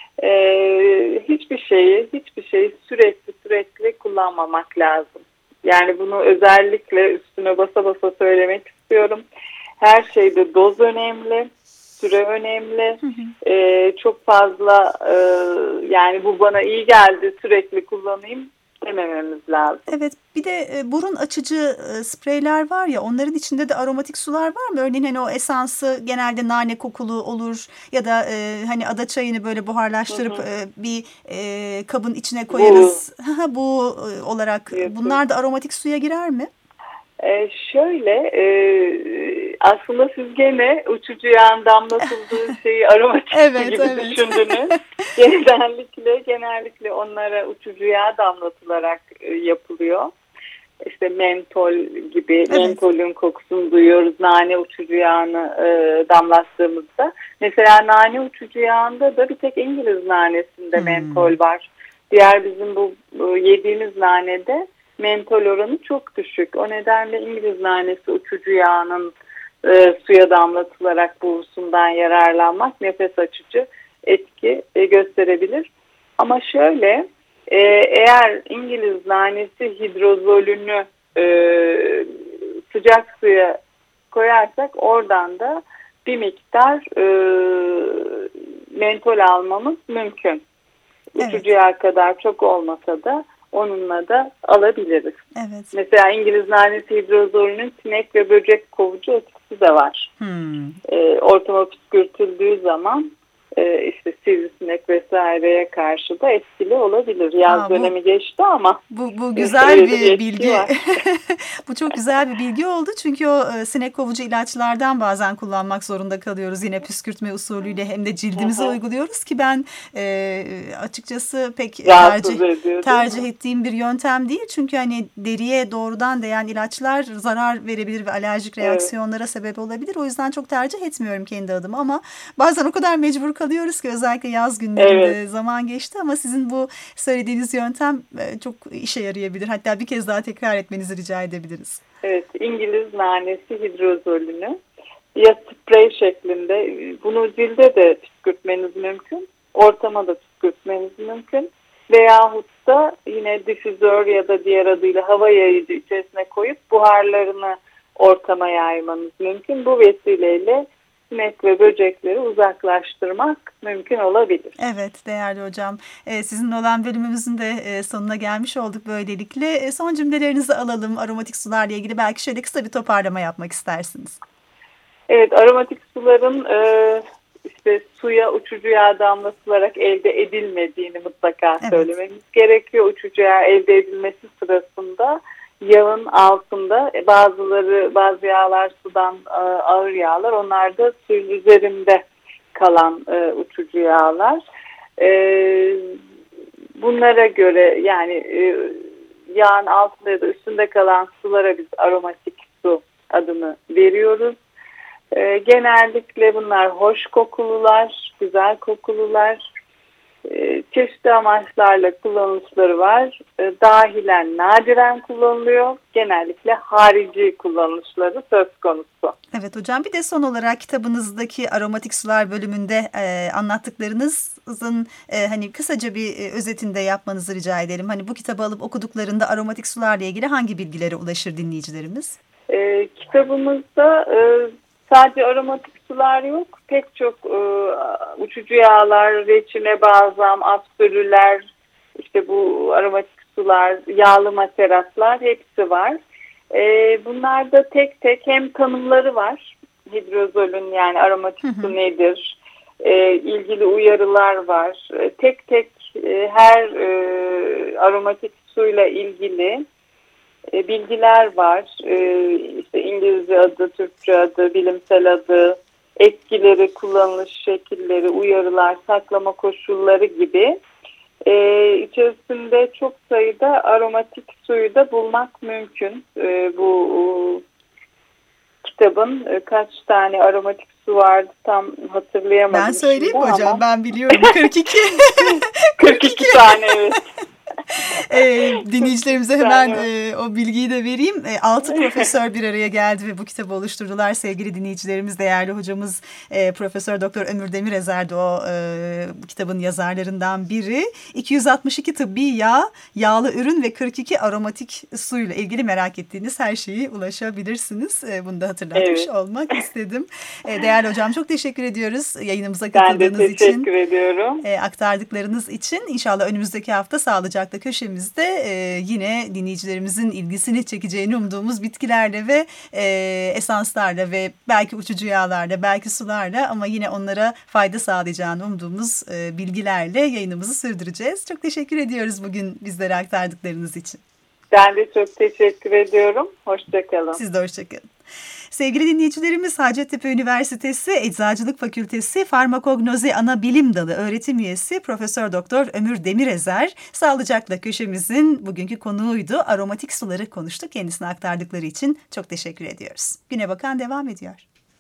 Ee, hiçbir şeyi, hiçbir şeyi sürekli sürekli kullanmamak lazım. Yani bunu özellikle üstüne basa basa söylemek istiyorum. Her şeyde doz önemli, süre önemli. Hı hı. Ee, çok fazla e, yani bu bana iyi geldi, sürekli kullanayım demememiz lazım. Evet, bir de e, burun açıcı e, spreyler var ya, onların içinde de aromatik sular var mı? Örneğin hani o esansı genelde nane kokulu olur ya da e, hani ada çayını böyle buharlaştırıp Hı hı. e, bir e, kabın içine koyarız. Bu, bu e, olarak Yapıyoruz. bunlar da aromatik suya girer mi? Ee, şöyle e, aslında siz gene uçucu yağın damlatıldığı şeyi aromatik Evet, gibi evet. düşündünüz. Genellikle genellikle onlara uçucu yağ damlatılarak e, yapılıyor. İşte mentol gibi, Evet. mentolün kokusunu duyuyoruz nane uçucu yağını e, damlattığımızda. Mesela nane uçucu yağında da bir tek İngiliz nanesinde Hmm. mentol var. Diğer bizim bu, bu yediğimiz nanede mentol oranı çok düşük. O nedenle İngiliz nanesi uçucu yağının e, suya damlatılarak buğusundan yararlanmak nefes açıcı etki e, gösterebilir. Ama şöyle e, eğer İngiliz nanesi hidrozolünü e, sıcak suya koyarsak oradan da bir miktar e, mentol almamız mümkün. Evet. Uçucu yağ kadar çok olmasa da onunla da alabiliriz. Evet. Mesela İngiliz nanesi hidrozolünün sinek ve böcek kovucu etkisi de var. Hmm. E, ortama püskürtüldüğü zaman e, işte sivrisinek vesaireye karşı da etkili olabilir. Yaz Aa, bu, dönemi geçti ama bu, bu güzel bir bilgi. Bu Bu çok güzel bir bilgi oldu çünkü o e, sinek kovucu ilaçlardan bazen kullanmak zorunda kalıyoruz. Yine püskürtme usulüyle hem de cildimize Hı-hı. uyguluyoruz ki ben e, açıkçası pek tercih, ediyor, tercih ettiğim bir yöntem değil. Çünkü hani deriye doğrudan değen ilaçlar zarar verebilir ve alerjik reaksiyonlara evet. sebep olabilir. O yüzden çok tercih etmiyorum kendi adıma ama bazen o kadar mecbur kalıyoruz ki özellikle yaz günlerinde evet. zaman geçti ama sizin bu söylediğiniz yöntem çok işe yarayabilir. Hatta bir kez daha tekrar etmenizi rica edebiliriz. Evet, İngiliz nanesi hidrozolünü ya sprey şeklinde bunu cilde de püskürtmeniz mümkün, ortama da püskürtmeniz mümkün veyahut da yine difüzör ya da diğer adıyla hava yayıcı içerisine koyup buharlarını ortama yaymanız mümkün. Bu vesileyle sinek ve böcekleri uzaklaştırmak mümkün olabilir. Evet değerli hocam. Ee, sizinle olan bölümümüzün de e, sonuna gelmiş olduk böylelikle. E, son cümlelerinizi alalım aromatik sularla ilgili. Belki şöyle kısa bir toparlama yapmak istersiniz. Evet, aromatik suların e, işte suya uçucu yağ damlatılarak elde edilmediğini mutlaka evet. söylememiz gerekiyor. Uçucu yağ elde edilmesi sırasında yağın altında bazıları bazı yağlar sudan e, ağır yağlar, onlar da suyun üzerinde kalan e, uçucu yağlar. E, bunlara göre yani e, yağın altında ya da üstünde kalan sulara biz aromatik su adını veriyoruz. E, genellikle bunlar hoş kokulular, güzel kokulular. E, çeşitli amaçlarla kullanışları var. E, dahilen nadiren kullanılıyor. Genellikle harici kullanışları söz konusu. Evet hocam, bir de son olarak kitabınızdaki aromatik sular bölümünde e, anlattıklarınızın e, hani kısaca bir e, özetinde yapmanızı rica edelim. Hani bu kitabı alıp okuduklarında aromatik sularla ilgili hangi bilgilere ulaşır dinleyicilerimiz? E, kitabımızda e, sadece aromatik sular yok. Pek çok e, uçucu yağlar, reçine, balzam, absolüler, işte bu aromatik sular, yağlı materatlar hepsi var. E, bunlarda tek tek hem tanımları var. Hidrozolün yani aromatik hı hı. su nedir? E, ilgili uyarılar var. E, tek tek e, her e, aromatik suyla ilgili E, bilgiler var. E, işte İngilizce adı, Türkçe adı, bilimsel adı, etkileri, kullanılış şekilleri, uyarılar, saklama koşulları gibi e, içerisinde çok sayıda aromatik suyu da bulmak mümkün. E, bu e, kitabın e, kaç tane aromatik su vardı tam hatırlayamadım. Ben söyleyeyim mi hocam? Ama... Ben biliyorum. kırk iki. kırk iki tane evet. e, dinleyicilerimize hemen e, o bilgiyi de vereyim. E, altı profesör bir araya geldi ve bu kitabı oluşturdular. Sevgili dinleyicilerimiz, değerli hocamız e, Profesör Doktor Ömür Demirezer de o e, bu kitabın yazarlarından biri. iki yüz altmış iki tıbbi yağ, yağlı ürün ve kırk iki aromatik suyla ilgili merak ettiğiniz her şeyi ulaşabilirsiniz. E, bunu da hatırlatmış evet. olmak istedim. E, değerli hocam, çok teşekkür ediyoruz yayınımıza katıldığınız için. Ben de teşekkür için, ediyorum. E, aktardıklarınız için. İnşallah önümüzdeki hafta sağlıcakla köşemizde e, yine dinleyicilerimizin ilgisini çekeceğini umduğumuz bitkilerle ve e, esanslarla ve belki uçucu yağlarla, belki sularla ama yine onlara fayda sağlayacağını umduğumuz e, bilgilerle yayınımızı sürdüreceğiz. Çok teşekkür ediyoruz bugün bizlere aktardıklarınız için. Ben de çok teşekkür ediyorum. Hoşçakalın. Siz de hoşçakalın. Sevgili dinleyicilerimiz, Hacettepe Üniversitesi Eczacılık Fakültesi Farmakognozi Anabilim Dalı öğretim üyesi Profesör Doktor Ömür Demirezer sağlıcakla köşemizin bugünkü konuğuydu. Aromatik suları konuştuk. Kendisine aktardıkları için çok teşekkür ediyoruz. Güne Bakan devam ediyor.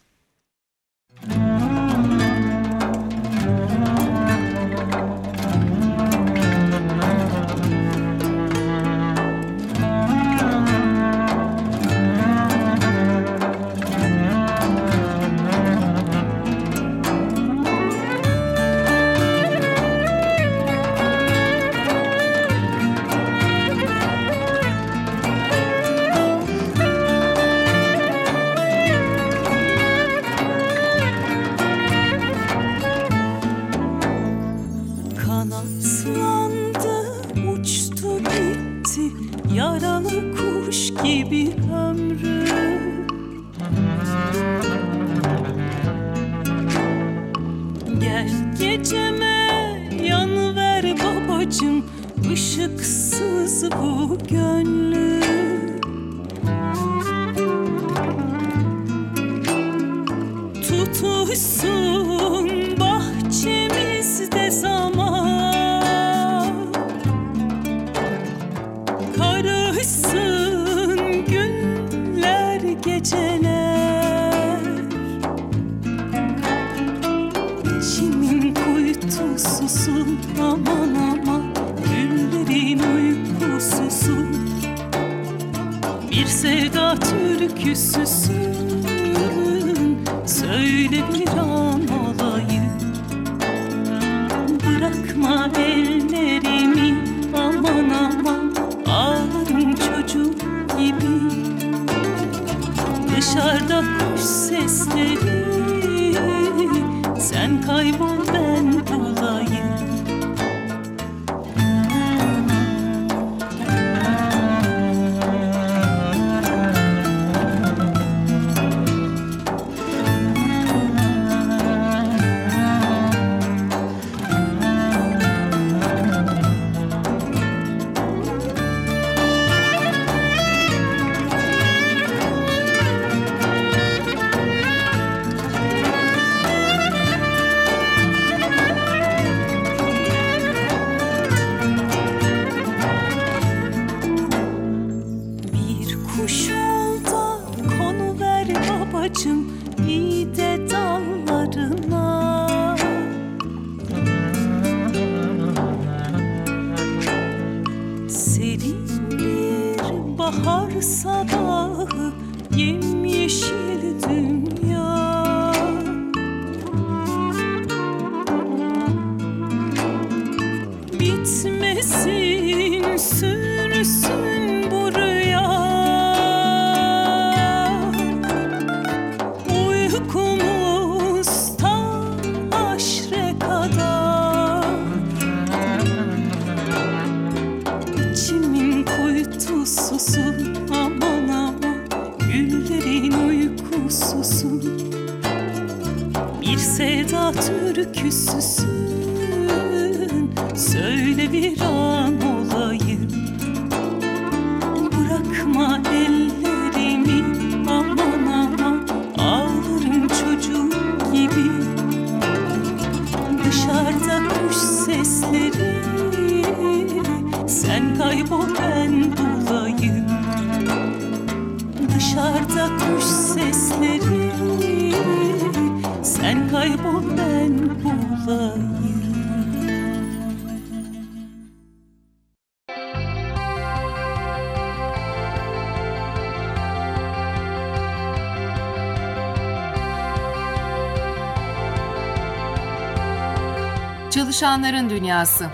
Yaralı kuş gibi ömrü, Gel geceme yanıver babacım, ışıksız bu gönlüm. Tutuşsun bahçemizde zaman, karışsın günler geceler. İçimin kuytususun aman aman, güllerin uykususun, bir sevda türküsüsün. Söyle bir an olayım, bırakma ellerimi aman aman, ağlarım çocuk gibi. Dışarıda kuş sesleri, sen kaybol ben bulayım. İyi de dallarına, serin bir bahar sabahı, yemyeşil dünya. Bitmesin sürsün bu rüya, uykususun aman aman, güllerin uykususun, bir sevda türküsüsün. Söyle bir an olayım, bırakma ellerimi aman aman, ağlarım çocuk gibi. Dışarıda kuş sesleri, sen kaybol ben bulayım. Dışarıda kuş sesleri, sen kaybol ben bulayım. Çalışanların Dünyası.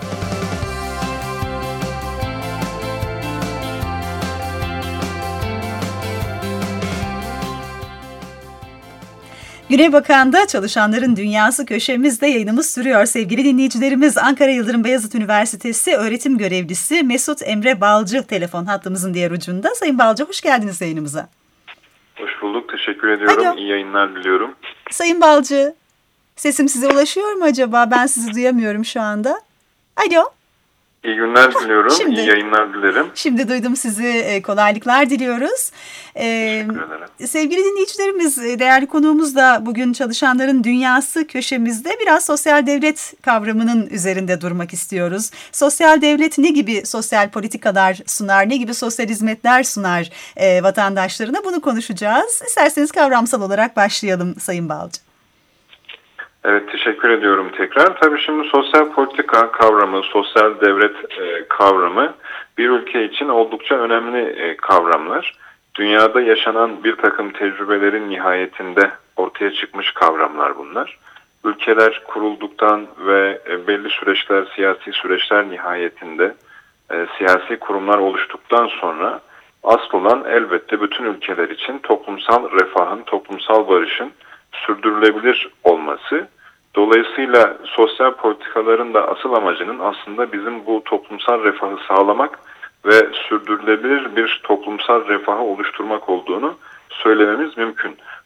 Güne Bakan'da Çalışanların Dünyası köşemizde yayınımız sürüyor. Sevgili dinleyicilerimiz, Ankara Yıldırım Beyazıt Üniversitesi öğretim görevlisi Mesut Emre Balcı telefon hattımızın diğer ucunda. Sayın Balcı, hoş geldiniz yayınımıza. Hoş bulduk, teşekkür ediyorum. Alo. İyi yayınlar diliyorum. Sayın Balcı, sesim size ulaşıyor mu acaba? Ben sizi duyamıyorum şu anda. Alo. İyi günler diliyorum, Şimdi, iyi yayınlar dilerim. Şimdi duydum sizi, kolaylıklar diliyoruz. Teşekkür ederim. Ee, sevgili dinleyicilerimiz, değerli konuğumuz da bugün Çalışanların Dünyası köşemizde biraz sosyal devlet kavramının üzerinde durmak istiyoruz. Sosyal devlet ne gibi sosyal politikalar sunar, ne gibi sosyal hizmetler sunar e, vatandaşlarına, bunu konuşacağız. İsterseniz kavramsal olarak başlayalım Sayın Balcı. Evet, teşekkür ediyorum tekrar. Tabii şimdi sosyal politika kavramı, sosyal devlet e, kavramı bir ülke için oldukça önemli e, kavramlar. Dünyada yaşanan bir takım tecrübelerin nihayetinde ortaya çıkmış kavramlar bunlar. Ülkeler kurulduktan ve e, belli süreçler, siyasi süreçler nihayetinde e, siyasi kurumlar oluştuktan sonra asıl olan elbette bütün ülkeler için toplumsal refahın, toplumsal barışın sürdürülebilir olması. Dolayısıyla sosyal politikaların da asıl amacının aslında bizim bu toplumsal refahı sağlamak ve sürdürülebilir bir toplumsal refahı oluşturmak olduğunu söylememiz mümkün.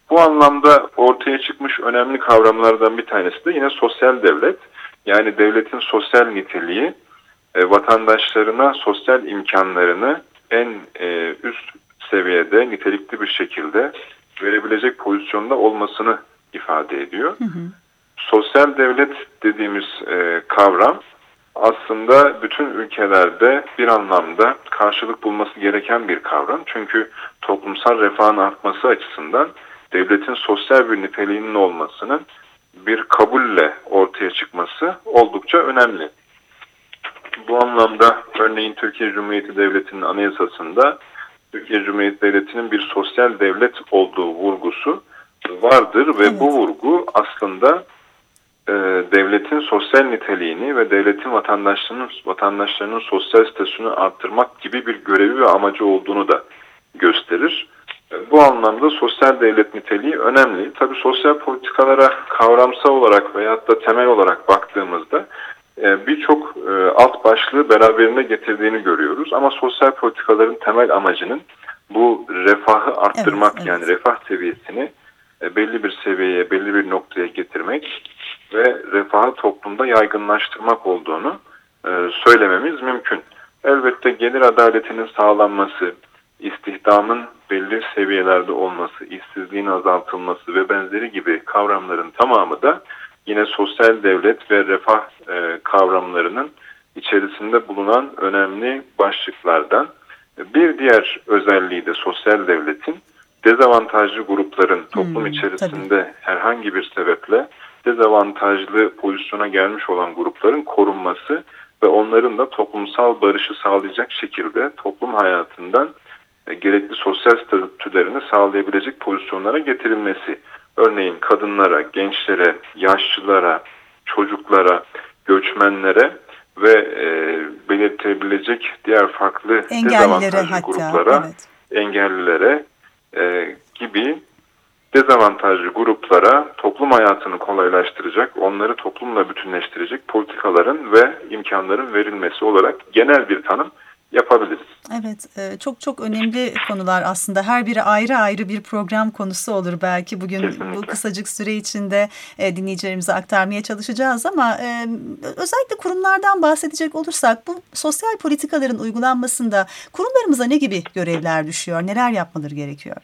Bu anlamda ortaya çıkmış önemli kavramlardan bir tanesi de yine sosyal devlet. Yani devletin sosyal niteliği, e, vatandaşlarına sosyal imkanlarını en e, üst seviyede, nitelikli bir şekilde verebilecek pozisyonda olmasını ifade ediyor. Hı hı. Sosyal devlet dediğimiz e, kavram aslında bütün ülkelerde bir anlamda karşılık bulması gereken bir kavram. Çünkü toplumsal refahın artması açısından devletin sosyal bir niteliğinin olmasının bir kabulle ortaya çıkması oldukça önemli. Bu anlamda örneğin Türkiye Cumhuriyeti Devleti'nin anayasasında Türkiye Cumhuriyeti Devleti'nin bir sosyal devlet olduğu vurgusu vardır ve evet. Bu vurgu aslında e, devletin sosyal niteliğini ve devletin vatandaşlarının vatandaşlarının sosyal statüsünü arttırmak gibi bir görevi ve amacı olduğunu da gösterir. E, bu anlamda sosyal devlet niteliği önemli. Tabii sosyal politikalara kavramsal olarak veyahut da temel olarak baktığımızda e, birçok e, alt başlığı beraberinde getirdiğini görüyoruz. Ama sosyal politikaların temel amacının bu refahı arttırmak, evet, evet. yani refah seviyesini belli bir seviyeye, belli bir noktaya getirmek ve refahı toplumda yaygınlaştırmak olduğunu e, söylememiz mümkün. Elbette gelir adaletinin sağlanması, istihdamın belli seviyelerde olması, işsizliğin azaltılması ve benzeri gibi kavramların tamamı da yine sosyal devlet ve refah e, kavramlarının içerisinde bulunan önemli başlıklardan. Bir diğer özelliği de sosyal devletin dezavantajlı grupların toplum hmm, içerisinde tabii. herhangi bir sebeple dezavantajlı pozisyona gelmiş olan grupların korunması ve onların da toplumsal barışı sağlayacak şekilde toplum hayatından e, gerekli sosyal statülerini sağlayabilecek pozisyonlara getirilmesi. Örneğin kadınlara, gençlere, yaşlılara, çocuklara, göçmenlere ve e, belirtilebilecek diğer farklı dezavantajlı hatta, gruplara, evet. engellilere e, gibi dezavantajlı gruplara toplum hayatını kolaylaştıracak, onları toplumla bütünleştirecek politikaların ve imkanların verilmesi olarak genel bir tanım yapabiliriz. Evet, çok çok önemli konular aslında. Her biri ayrı ayrı bir program konusu olur belki. Bugün Kesinlikle. Bu kısacık süre içinde dinleyicilerimize aktarmaya çalışacağız ama özellikle kurumlardan bahsedecek olursak bu sosyal politikaların uygulanmasında kurumlarımıza ne gibi görevler düşüyor? Neler yapmaları gerekiyor?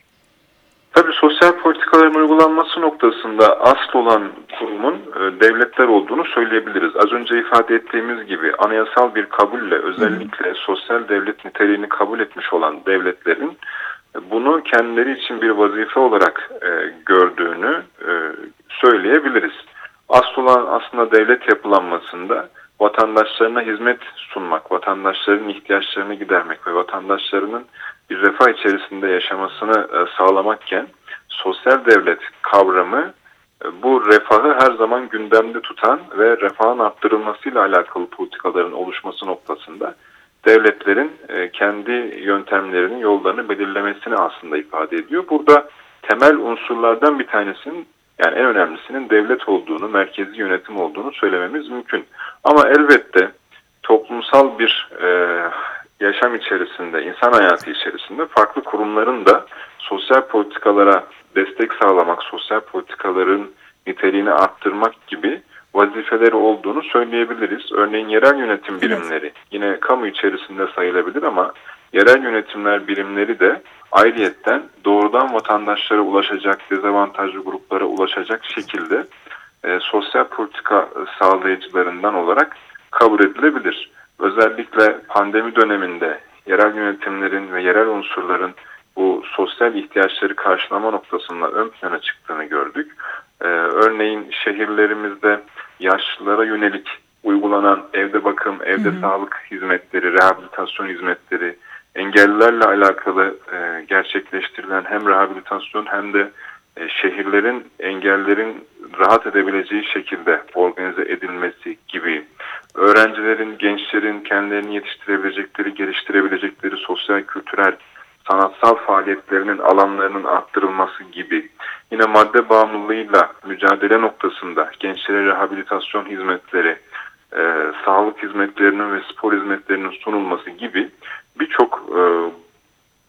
Tabii sosyal politikaların uygulanması noktasında asıl olan kurumun e, devletler olduğunu söyleyebiliriz. Az önce ifade ettiğimiz gibi anayasal bir kabulle özellikle sosyal devlet niteliğini kabul etmiş olan devletlerin e, bunu kendileri için bir vazife olarak e, gördüğünü e, söyleyebiliriz. Asıl olan aslında devlet yapılanmasında vatandaşlarına hizmet sunmak, vatandaşların ihtiyaçlarını gidermek ve vatandaşlarının bir refah içerisinde yaşamasını sağlamakken sosyal devlet kavramı bu refahı her zaman gündemde tutan ve refahın arttırılmasıyla alakalı politikaların oluşması noktasında devletlerin kendi yöntemlerini, yollarını belirlemesini aslında ifade ediyor. Burada temel unsurlardan bir tanesinin, yani en önemlisinin devlet olduğunu, merkezi yönetim olduğunu söylememiz mümkün. Ama elbette toplumsal bir e, yaşam içerisinde, insan hayatı içerisinde farklı kurumların da sosyal politikalara destek sağlamak, sosyal politikaların niteliğini arttırmak gibi vazifeleri olduğunu söyleyebiliriz. Örneğin yerel yönetim birimleri yine kamu içerisinde sayılabilir ama yerel yönetimler birimleri de ayrıyetten doğrudan vatandaşlara ulaşacak, dezavantajlı gruplara ulaşacak şekilde e, sosyal politika sağlayıcılarından olarak kabul edilebilir. Özellikle pandemi döneminde yerel yönetimlerin ve yerel unsurların bu sosyal ihtiyaçları karşılama noktasında ön plana çıktığını gördük. Ee, örneğin şehirlerimizde yaşlılara yönelik uygulanan evde bakım, evde Hı-hı. sağlık hizmetleri, rehabilitasyon hizmetleri, engellilerle alakalı e, gerçekleştirilen hem rehabilitasyon hem de e, şehirlerin engellerin rahat edebileceği şekilde organize edilmesi gibi, öğrencilerin, gençlerin kendilerini yetiştirebilecekleri, geliştirebilecekleri sosyal, kültürel, sanatsal faaliyetlerinin alanlarının arttırılması gibi, yine madde bağımlılığıyla mücadele noktasında gençlere rehabilitasyon hizmetleri, e, sağlık hizmetlerinin ve spor hizmetlerinin sunulması gibi birçok e,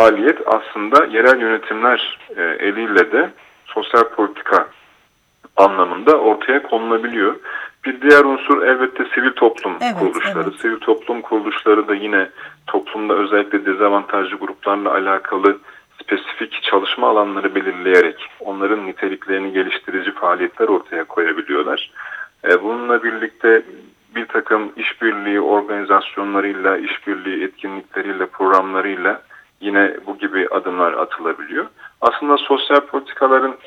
faaliyet aslında yerel yönetimler e, eliyle de sosyal politika anlamında ortaya konulabiliyor. Bir diğer unsur elbette sivil toplum evet, kuruluşları. Evet. Sivil toplum kuruluşları da yine toplumda özellikle dezavantajlı gruplarla alakalı spesifik çalışma alanları belirleyerek onların niteliklerini geliştirici faaliyetler ortaya koyabiliyorlar. Bununla birlikte bir takım işbirliği organizasyonlarıyla, işbirliği etkinlikleriyle, programlarıyla yine bu gibi adımlar atılabiliyor. Aslında sosyal politikaların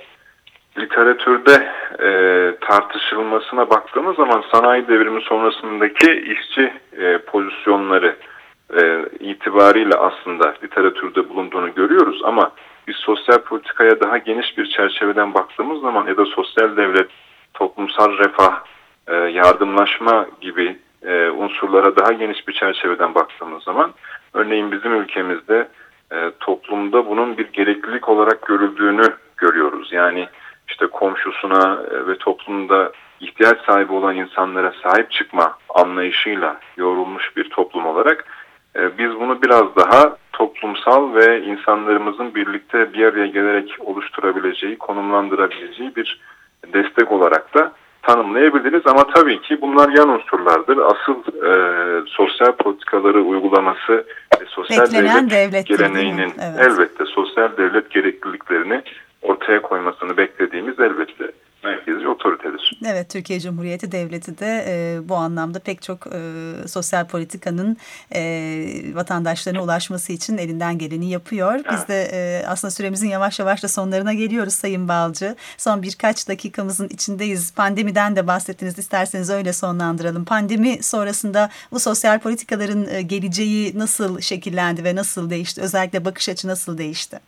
literatürde e, tartışılmasına baktığımız zaman sanayi devrimi sonrasındaki işçi e, pozisyonları e, itibariyle aslında literatürde bulunduğunu görüyoruz ama biz sosyal politikaya daha geniş bir çerçeveden baktığımız zaman ya da sosyal devlet, toplumsal refah, e, yardımlaşma gibi e, unsurlara daha geniş bir çerçeveden baktığımız zaman örneğin bizim ülkemizde e, toplumda bunun bir gereklilik olarak görüldüğünü görüyoruz. Yani işte komşusuna ve toplumda ihtiyaç sahibi olan insanlara sahip çıkma anlayışıyla yoğrulmuş bir toplum olarak biz bunu biraz daha toplumsal ve insanlarımızın birlikte bir araya gelerek oluşturabileceği, konumlandırabileceği bir destek olarak da tanımlayabiliriz. Ama tabii ki bunlar yan unsurlardır. Asıl e, sosyal politikaları uygulaması ve sosyal Beklenen devlet geleneğinin evet. elbette sosyal devlet gerekliliklerini ortaya koymasını beklediğimiz elbette merkezi otoritedir. Evet, Türkiye Cumhuriyeti Devleti de e, bu anlamda pek çok e, sosyal politikanın e, vatandaşlarına ulaşması için elinden geleni yapıyor. Evet. Biz de e, aslında süremizin yavaş yavaş da sonlarına geliyoruz Sayın Balcı. Son birkaç dakikamızın içindeyiz. Pandemiden de bahsettiniz. İsterseniz öyle sonlandıralım. Pandemi sonrasında bu sosyal politikaların e, geleceği nasıl şekillendi ve nasıl değişti? Özellikle bakış açı nasıl değişti?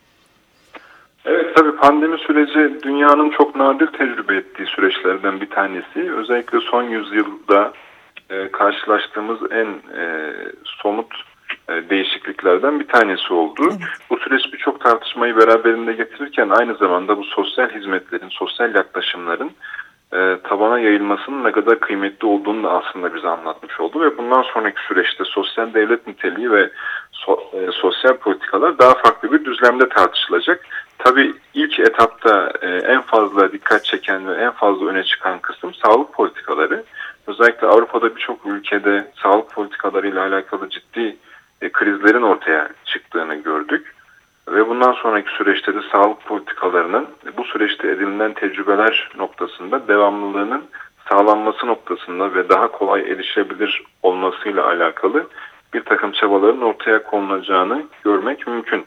Evet, tabii pandemi süreci dünyanın çok nadir tecrübe ettiği süreçlerden bir tanesi. Özellikle son yüzyılda e, karşılaştığımız en e, somut e, değişikliklerden bir tanesi oldu. Evet. Bu süreç birçok tartışmayı beraberinde getirirken aynı zamanda bu sosyal hizmetlerin, sosyal yaklaşımların e, tabana yayılmasının ne kadar kıymetli olduğunu da aslında bize anlatmış oldu. Ve bundan sonraki süreçte sosyal devlet niteliği ve so, e, sosyal politikalar daha farklı bir düzlemde tartışılacak. Tabii ilk etapta e, en fazla dikkat çeken ve en fazla öne çıkan kısım sağlık politikaları. Özellikle Avrupa'da birçok ülkede sağlık politikalarıyla alakalı ciddi e, krizlerin ortaya çıktığını gördük. Ve bundan sonraki süreçte de sağlık politikalarının bu süreçte edinilen tecrübeler noktasında devamlılığının sağlanması noktasında ve daha kolay erişilebilir olmasıyla alakalı bir takım çabaların ortaya konulacağını görmek mümkün.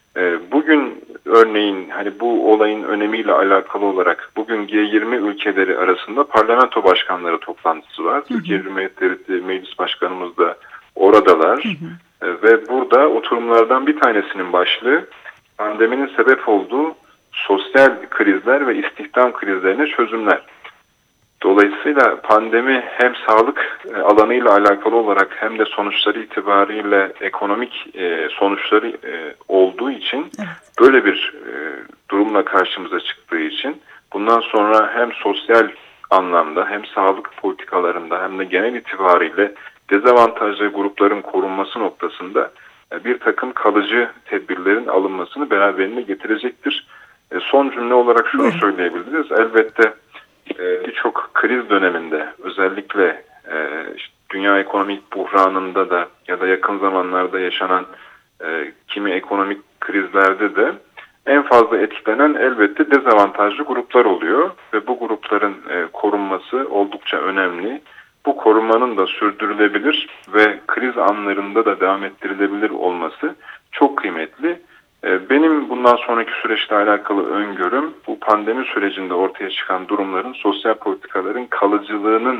Bugün örneğin hani bu olayın önemiyle alakalı olarak bugün G yirmi ülkeleri arasında parlamento başkanları toplantısı var. Hı hı. Türkiye Cumhuriyeti Devleti Meclis Başkanımız da oradalar. Hı hı. Ve burada oturumlardan bir tanesinin başlığı pandeminin sebep olduğu sosyal krizler ve istihdam krizlerine çözümler. Dolayısıyla pandemi hem sağlık alanıyla alakalı olarak hem de sonuçları itibariyle ekonomik sonuçları olduğu için evet. böyle bir durumla karşımıza çıktığı için bundan sonra hem sosyal anlamda hem sağlık politikalarında hem de genel itibariyle dezavantajlı grupların korunması noktasında bir takım kalıcı tedbirlerin alınmasını beraberinde getirecektir. Son cümle olarak şunu evet. söyleyebiliriz. Elbette birçok kriz döneminde özellikle işte dünya ekonomik buhranında da ya da yakın zamanlarda yaşanan kimi ekonomik krizlerde de en fazla etkilenen elbette dezavantajlı gruplar oluyor ve bu grupların korunması oldukça önemli. Bu korumanın da sürdürülebilir ve kriz anlarında da devam ettirilebilir olması çok kıymetli. Benim bundan sonraki süreçle alakalı öngörüm bu pandemi sürecinde ortaya çıkan durumların sosyal politikaların kalıcılığının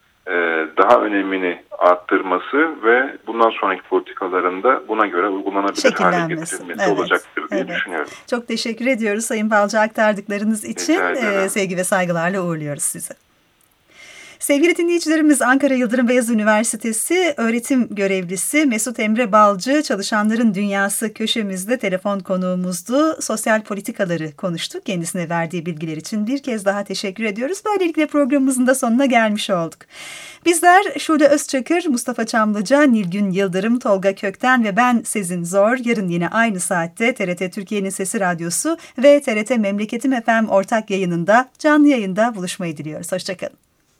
daha önemini arttırması ve bundan sonraki politikaların da buna göre uygulanabilir hale getirilmesi evet, olacaktır diye evet. düşünüyorum. Çok teşekkür ediyoruz Sayın Balcı aktardıklarınız için. Ee, sevgi ve saygılarla uğurluyoruz sizi. Sevgili dinleyicilerimiz, Ankara Yıldırım Beyazıt Üniversitesi öğretim görevlisi Mesut Emre Balcı, Çalışanların Dünyası köşemizde telefon konuğumuzdu. Sosyal politikaları konuştuk. Kendisine verdiği bilgiler için bir kez daha teşekkür ediyoruz. Böylelikle programımızın da sonuna gelmiş olduk. Bizler Şule Özçakır, Mustafa Çamlıca, Nilgün Yıldırım, Tolga Kökten ve ben Sezin Zor. Yarın yine aynı saatte T R T Türkiye'nin Sesi Radyosu ve T R T Memleketim F M ortak yayınında, canlı yayında buluşmayı diliyoruz. Hoşçakalın.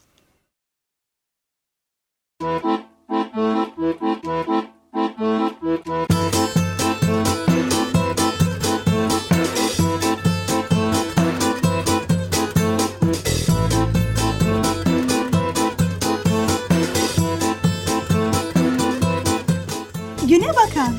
Güne bakan.